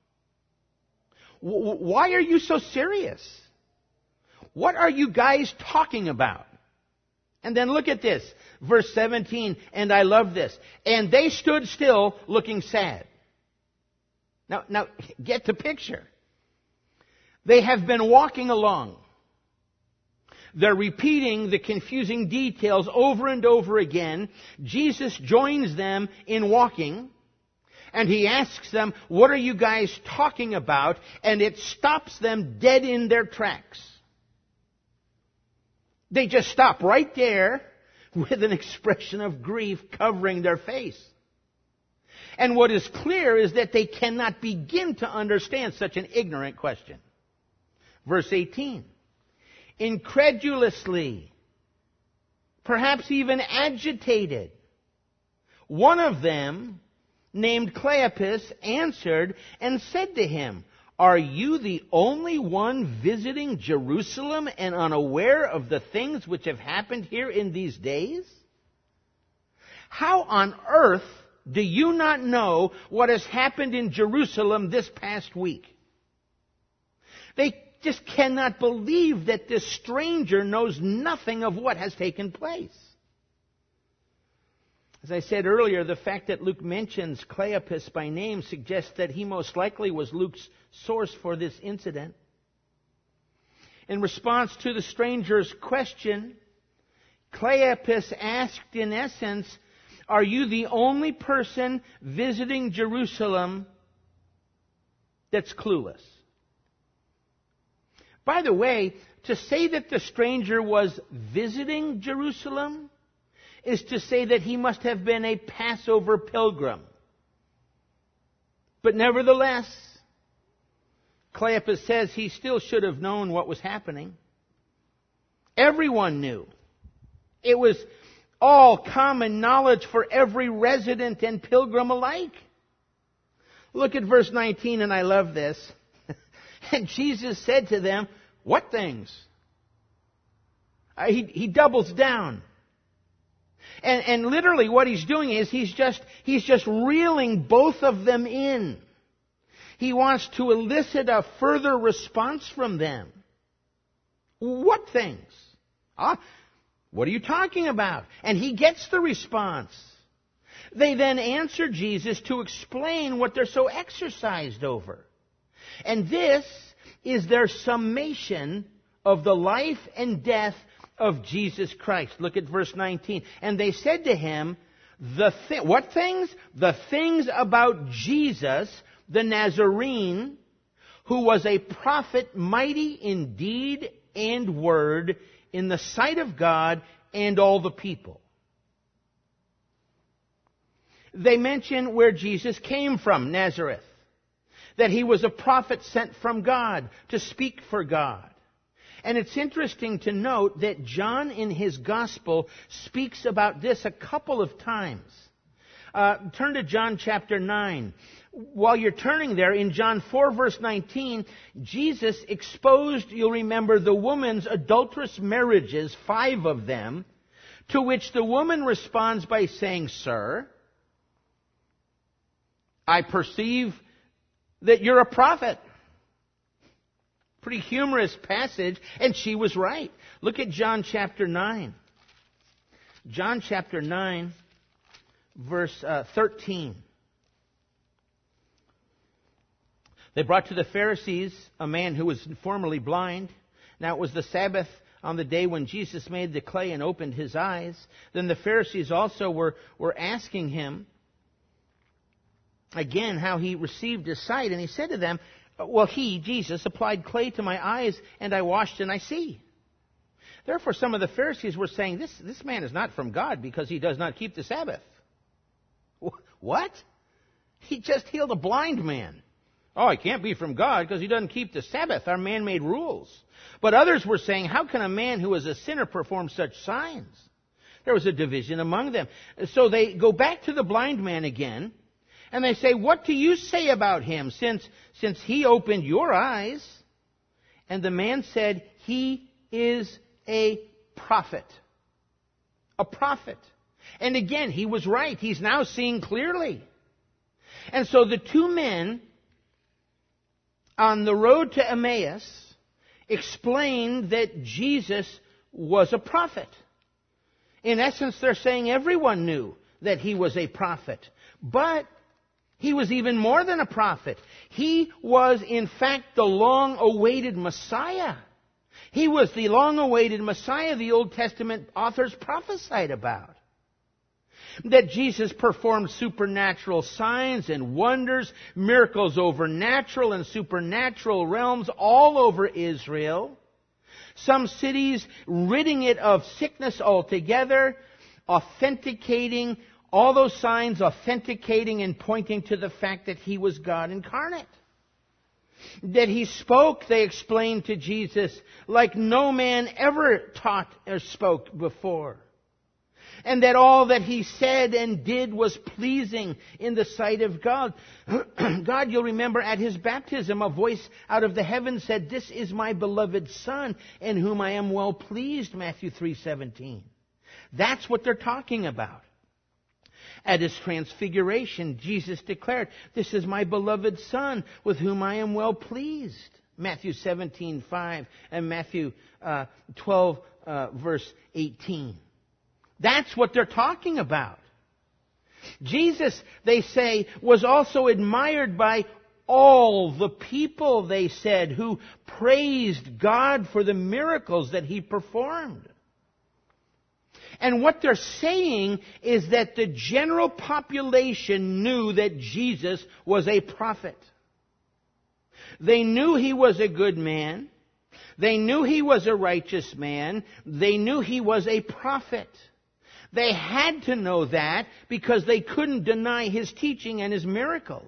Why are you so serious? What are you guys talking about? And then look at this, verse 17, and I love this. And they stood still looking sad. Now, get the picture. They have been walking along. They're repeating the confusing details over and over again. Jesus joins them in walking, and he asks them, what are you guys talking about? And it stops them dead in their tracks. They just stop right there with an expression of grief covering their face. And what is clear is that they cannot begin to understand such an ignorant question. Verse 18. Incredulously, perhaps even agitated, one of them, named Cleopas, answered and said to him, are you the only one visiting Jerusalem and unaware of the things which have happened here in these days? How on earth do you not know what has happened in Jerusalem this past week? They just cannot believe that this stranger knows nothing of what has taken place. As I said earlier, the fact that Luke mentions Cleopas by name suggests that he most likely was Luke's source for this incident. In response to the stranger's question, Cleopas asked in essence, are you the only person visiting Jerusalem that's clueless? By the way, to say that the stranger was visiting Jerusalem is to say that he must have been a Passover pilgrim. But nevertheless, Cleopas says he still should have known what was happening. Everyone knew. It was all common knowledge for every resident and pilgrim alike. Look at verse 19, and I love this. And Jesus said to them, what things? He doubles down. And literally what he's doing is he's just reeling both of them in. He wants to elicit a further response from them. What things? What are you talking about? And he gets the response. They then answer Jesus to explain what they're so exercised over. And this is their summation of the life and death of Jesus Christ. Look at verse 19. And they said to him, what things? The things about Jesus, the Nazarene, who was a prophet mighty in deed and word in the sight of God and all the people. They mention where Jesus came from, Nazareth. That he was a prophet sent from God to speak for God. And it's interesting to note that John in his gospel speaks about this a couple of times. Turn to John chapter 9. While you're turning there, in John 4 verse 19, Jesus exposed, you'll remember, the woman's adulterous marriages, 5 of them, to which the woman responds by saying, Sir, I perceive that you're a prophet. Pretty humorous passage, and she was right. Look at John chapter 9. John chapter 9, verse 13. They brought to the Pharisees a man who was formerly blind. Now it was the Sabbath on the day when Jesus made the clay and opened his eyes. Then the Pharisees also were asking him again how he received his sight. And he said to them, Well, he, Jesus, applied clay to my eyes, and I washed and I see. Therefore, some of the Pharisees were saying, this man is not from God because he does not keep the Sabbath. What? He just healed a blind man. Oh, he can't be from God because he doesn't keep the Sabbath, our man-made rules. But others were saying, how can a man who is a sinner perform such signs? There was a division among them. So they go back to the blind man again, and they say, what do you say about him since he opened your eyes? And the man said, he is a prophet. A prophet. And again, he was right. He's now seeing clearly. And so the two men on the road to Emmaus explained that Jesus was a prophet. In essence, they're saying everyone knew that he was a prophet. But he was even more than a prophet. He was, in fact, the long-awaited Messiah. He was the long-awaited Messiah the Old Testament authors prophesied about. That Jesus performed supernatural signs and wonders, miracles over natural and supernatural realms all over Israel. Some cities ridding it of sickness altogether, authenticating all those signs, authenticating and pointing to the fact that he was God incarnate. That he spoke, they explained to Jesus, like no man ever taught or spoke before. And that all that he said and did was pleasing in the sight of God. God, you'll remember at his baptism, a voice out of the heavens said, this is my beloved Son, in whom I am well pleased, Matthew 3:17. That's what they're talking about. At his transfiguration, Jesus declared, this is my beloved Son, with whom I am well pleased. Matthew 17:5 and Matthew 12, verse 18. That's what they're talking about. Jesus, they say, was also admired by all the people, they said, who praised God for the miracles that he performed. And what they're saying is that the general population knew that Jesus was a prophet. They knew he was a good man. They knew he was a righteous man. They knew he was a prophet. They had to know that because they couldn't deny his teaching and his miracles.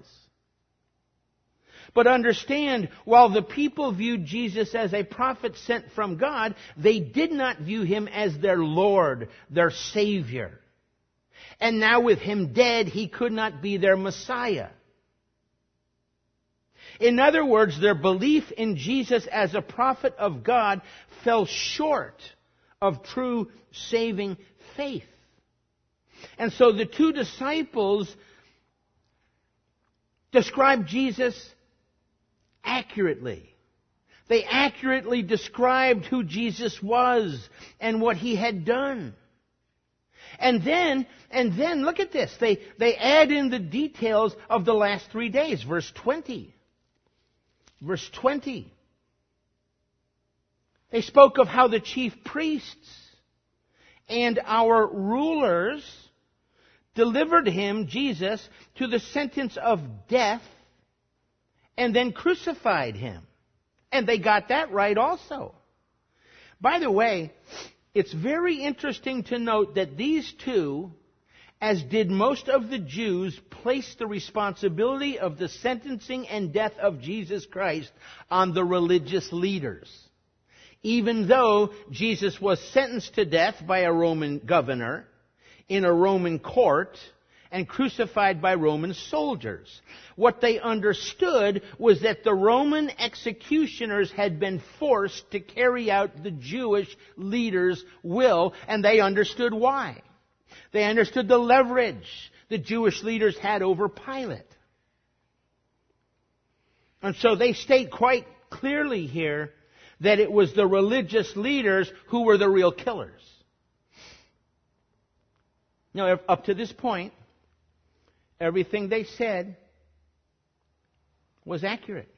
But understand, while the people viewed Jesus as a prophet sent from God, they did not view him as their Lord, their Savior. And now with him dead, he could not be their Messiah. In other words, their belief in Jesus as a prophet of God fell short of true saving faith. And so the two disciples described Jesus accurately. They accurately described who Jesus was and what he had done. And then look at this. They add in the details of the last 3 days. Verse 20. Verse 20. They spoke of how the chief priests and our rulers delivered him, Jesus, to the sentence of death and then crucified him. And they got that right also. By the way, it's very interesting to note that these two, as did most of the Jews, placed the responsibility of the sentencing and death of Jesus Christ on the religious leaders. Even though Jesus was sentenced to death by a Roman governor in a Roman court and crucified by Roman soldiers. What they understood was that the Roman executioners had been forced to carry out the Jewish leaders' will, and they understood why. They understood the leverage the Jewish leaders had over Pilate. And so they state quite clearly here that it was the religious leaders who were the real killers. Now, up to this point, everything they said was accurate.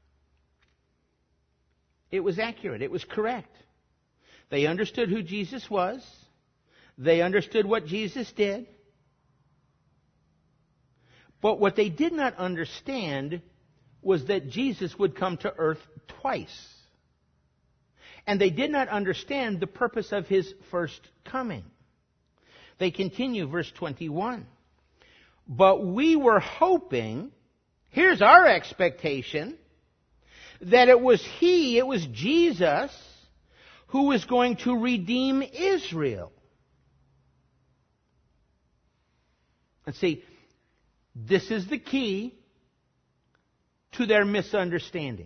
It was accurate. It was correct. They understood who Jesus was. They understood what Jesus did. But what they did not understand was that Jesus would come to earth twice. And they did not understand the purpose of his first coming. They continue, verse 21. But we were hoping, here's our expectation, that it was Jesus, who was going to redeem Israel. And see, this is the key to their misunderstanding.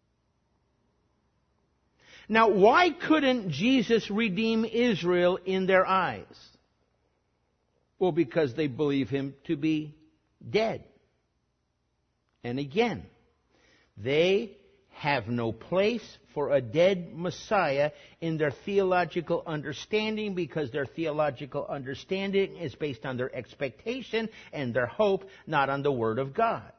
Now, why couldn't Jesus redeem Israel in their eyes? Well, because they believe him to be dead. And again, they have no place for a dead Messiah in their theological understanding, because their theological understanding is based on their expectation and their hope, not on the Word of God.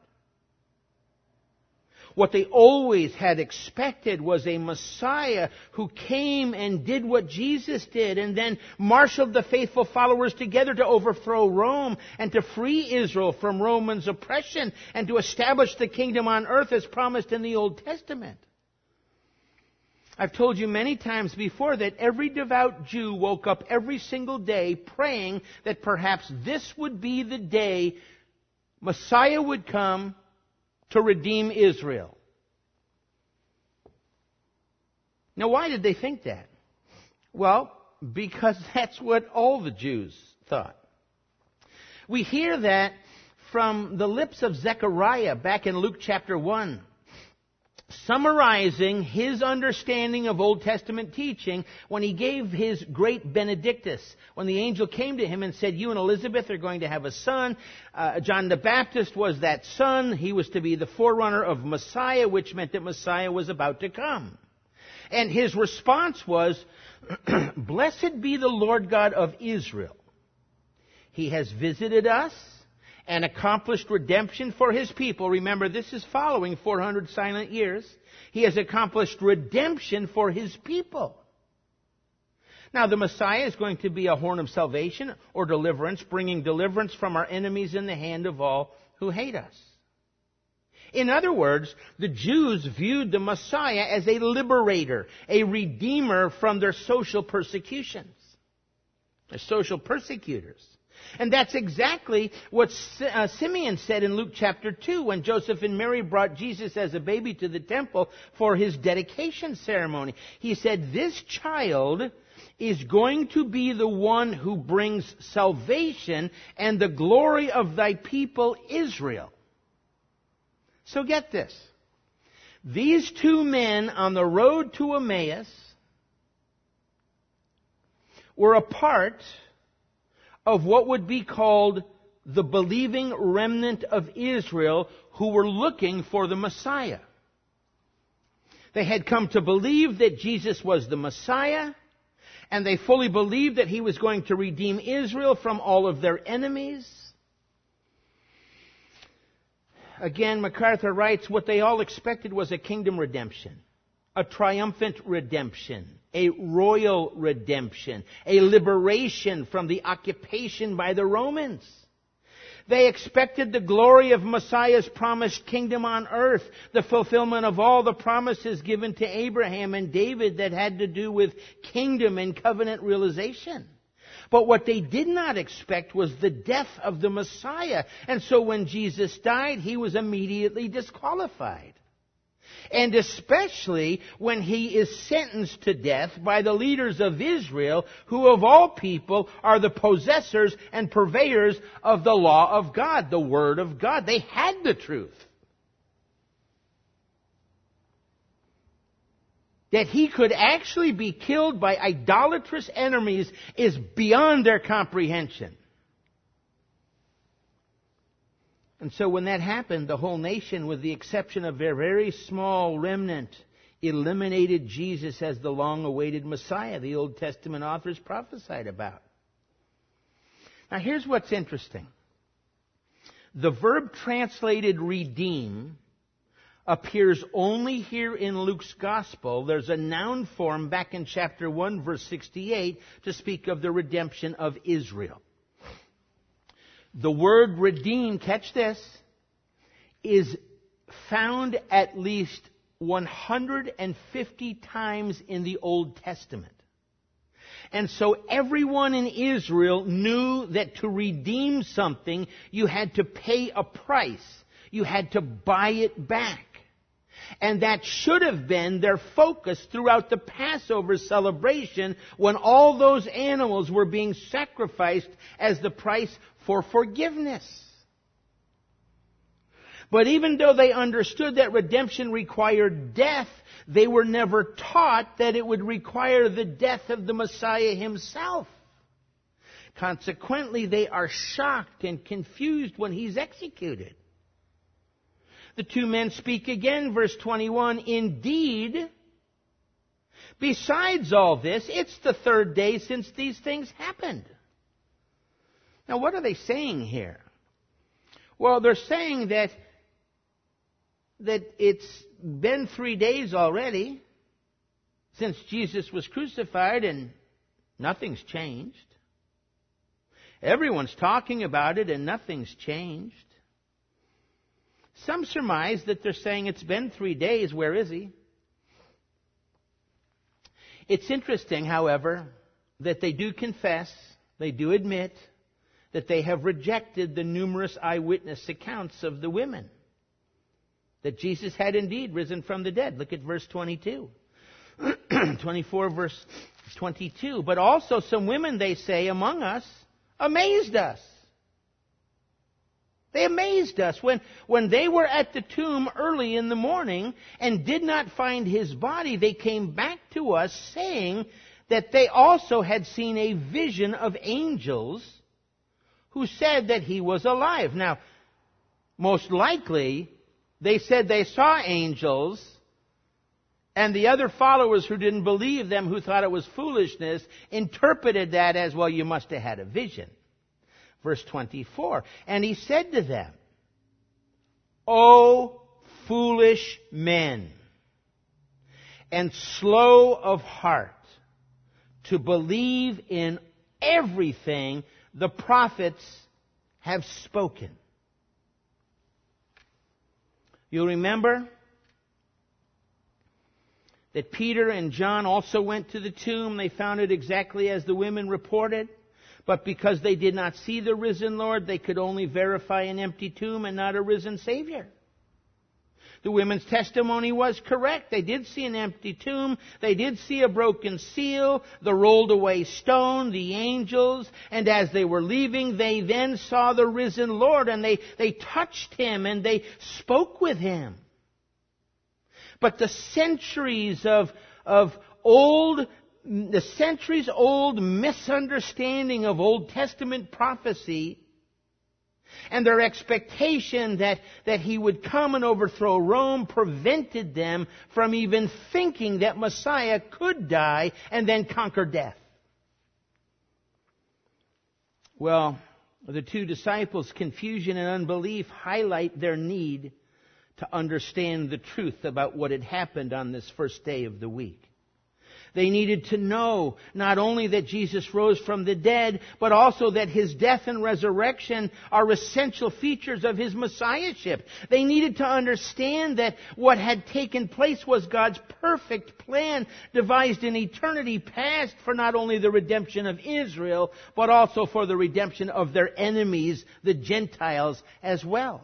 What they always had expected was a Messiah who came and did what Jesus did, and then marshaled the faithful followers together to overthrow Rome and to free Israel from Roman oppression and to establish the kingdom on earth as promised in the Old Testament. I've told you many times before that every devout Jew woke up every single day praying that perhaps this would be the day Messiah would come to redeem Israel. Now, why did they think that? Well, because that's what all the Jews thought. We hear that from the lips of Zechariah back in Luke chapter 1, summarizing his understanding of Old Testament teaching when he gave his great Benedictus. When the angel came to him and said, you and Elizabeth are going to have a son. John the Baptist was that son. He was to be the forerunner of Messiah, which meant that Messiah was about to come. And his response was, blessed be the Lord God of Israel. He has visited us and accomplished redemption for his people. Remember, this is following 400 silent years. He has accomplished redemption for his people. Now, the Messiah is going to be a horn of salvation or deliverance, bringing deliverance from our enemies in the hand of all who hate us. In other words, the Jews viewed the Messiah as a liberator, a redeemer from their social persecutions, their social persecutors. And that's exactly what Simeon said in Luke chapter 2 when Joseph and Mary brought Jesus as a baby to the temple for his dedication ceremony. He said, this child is going to be the one who brings salvation and the glory of thy people Israel. So get this. These two men on the road to Emmaus were a part of what would be called the believing remnant of Israel who were looking for the Messiah. They had come to believe that Jesus was the Messiah, and they fully believed that he was going to redeem Israel from all of their enemies. Again, MacArthur writes, what they all expected was a kingdom redemption, a triumphant redemption, a royal redemption, a liberation from the occupation by the Romans. They expected the glory of Messiah's promised kingdom on earth, the fulfillment of all the promises given to Abraham and David that had to do with kingdom and covenant realization. But what they did not expect was the death of the Messiah. And so when Jesus died, he was immediately disqualified. And especially when he is sentenced to death by the leaders of Israel, who of all people are the possessors and purveyors of the law of God, the Word of God. They had the truth. That he could actually be killed by idolatrous enemies is beyond their comprehension. And so when that happened, the whole nation, with the exception of their very small remnant, eliminated Jesus as the long-awaited Messiah the Old Testament authors prophesied about. Now here's what's interesting. The verb translated redeem appears only here in Luke's Gospel. There's a noun form back in chapter 1, verse 68, to speak of the redemption of Israel. The word redeem, catch this, is found at least 150 times in the Old Testament. And so everyone in Israel knew that to redeem something, you had to pay a price. You had to buy it back. And that should have been their focus throughout the Passover celebration when all those animals were being sacrificed as the price for forgiveness. But even though they understood that redemption required death, they were never taught that it would require the death of the Messiah himself. Consequently, they are shocked and confused when he's executed. The two men speak again, verse 21, "Indeed, besides all this, it's the third day since these things happened." Now, what are they saying here? Well, they're saying that it's been 3 days already since Jesus was crucified and nothing's changed. Everyone's talking about it and nothing's changed. Some surmise that they're saying it's been 3 days, where is he? It's interesting, however, that they do confess, they do admit that they have rejected the numerous eyewitness accounts of the women. That Jesus had indeed risen from the dead. Look at verse 22. 24 verse 22. "But also some women, they say, among us, amazed us." They amazed us when they were at the tomb early in the morning and did not find his body. They came back to us saying that they also had seen a vision of angels who said that he was alive. Now, most likely, they said they saw angels, and the other followers who didn't believe them, who thought it was foolishness, interpreted that as, well, you must have had a vision. Verse 24, "And he said to them, 'O foolish men, and slow of heart to believe in everything the prophets have spoken.'" You'll remember that Peter and John also went to the tomb. They found it exactly as the women reported. But because they did not see the risen Lord, they could only verify an empty tomb and not a risen Savior. The women's testimony was correct. They did see an empty tomb. They did see a broken seal, the rolled away stone, the angels. And as they were leaving, they then saw the risen Lord, and they touched him and they spoke with him. But the centuries old misunderstanding of Old Testament prophecy and their expectation that he would come and overthrow Rome prevented them from even thinking that Messiah could die and then conquer death. Well, the two disciples' confusion and unbelief highlight their need to understand the truth about what had happened on this first day of the week. They needed to know not only that Jesus rose from the dead, but also that his death and resurrection are essential features of his messiahship. They needed to understand that what had taken place was God's perfect plan devised in eternity past for not only the redemption of Israel, but also for the redemption of their enemies, the Gentiles, as well.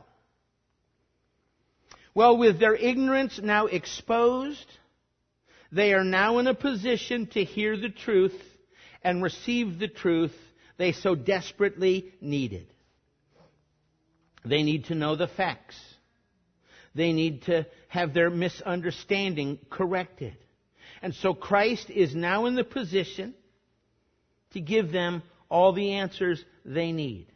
Well, with their ignorance now exposed, they are now in a position to hear the truth and receive the truth they so desperately needed. They need to know the facts. They need to have their misunderstanding corrected. And so Christ is now in the position to give them all the answers they need.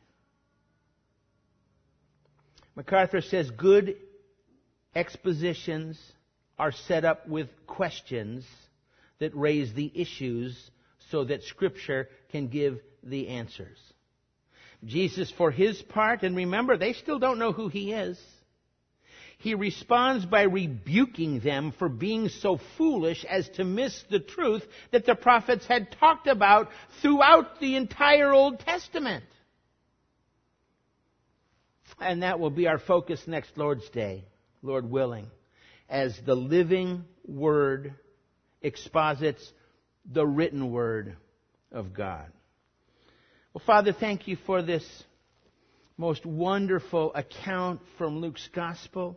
MacArthur says good expositions are set up with questions that raise the issues so that Scripture can give the answers. Jesus, for his part, and remember, they still don't know who he is, he responds by rebuking them for being so foolish as to miss the truth that the prophets had talked about throughout the entire Old Testament. And that will be our focus next Lord's Day. Lord willing, as the living Word exposits the written Word of God. Well, Father, thank you for this most wonderful account from Luke's Gospel.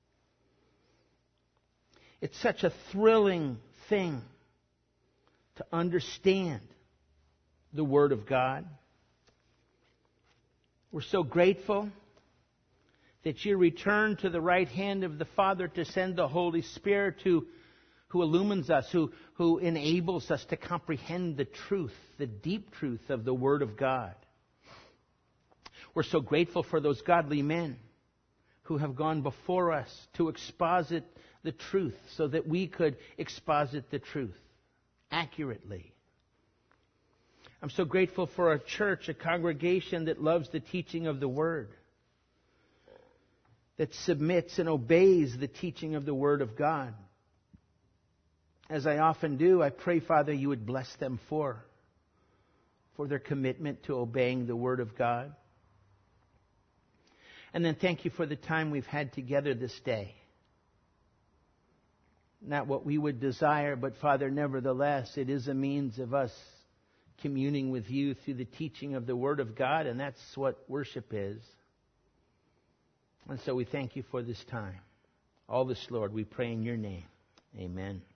It's such a thrilling thing to understand the Word of God. We're so grateful that you return to the right hand of the Father to send the Holy Spirit who illumines us, who enables us to comprehend the truth, the deep truth of the Word of God. We're so grateful for those godly men who have gone before us to exposit the truth so that we could exposit the truth accurately. I'm so grateful for a church, a congregation that loves the teaching of the Word, that submits and obeys the teaching of the Word of God. As I often do, I pray, Father, you would bless them for their commitment to obeying the Word of God. And then thank you for the time we've had together this day. Not what we would desire, but Father, nevertheless, it is a means of us communing with you through the teaching of the Word of God, and that's what worship is. And so we thank you for this time. All this, Lord, we pray in your name. Amen.